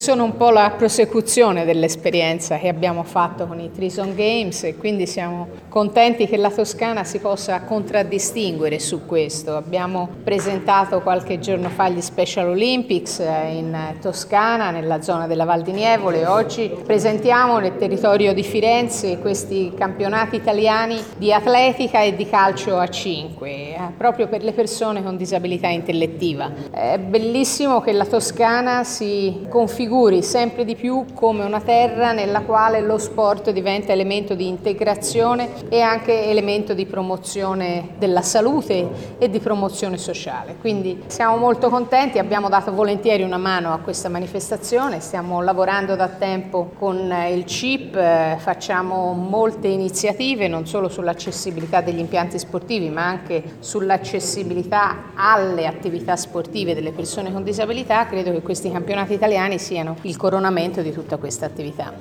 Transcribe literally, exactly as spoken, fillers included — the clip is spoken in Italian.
sono un po' la prosecuzione dell'esperienza che abbiamo fatto con i Trison Games e quindi siamo contenti che la Toscana si possa contraddistinguere su questo. Abbiamo presentato qualche giorno fa gli Special Olympics in Toscana, nella zona della Val di Nievole. Oggi presentiamo nel territorio di Firenze questi campionati italiani di atletica e di calcio a cinque, eh, proprio per le persone con disabilità intellettiva. È bellissimo che la Toscana si configuri sempre di più come una terra nella quale lo sport diventa elemento di integrazione e anche elemento di promozione della salute e di promozione sociale. Quindi siamo molto contenti, abbiamo dato volentieri una mano a questa manifestazione, stiamo lavorando da tempo con il C I P, facciamo molte iniziative non solo sull'accessibilità degli impianti sportivi ma anche sull'accessibilità alle attività sportive delle persone con disabilità. Credo che questi campionati italiani siano il coronamento di tutta questa attività.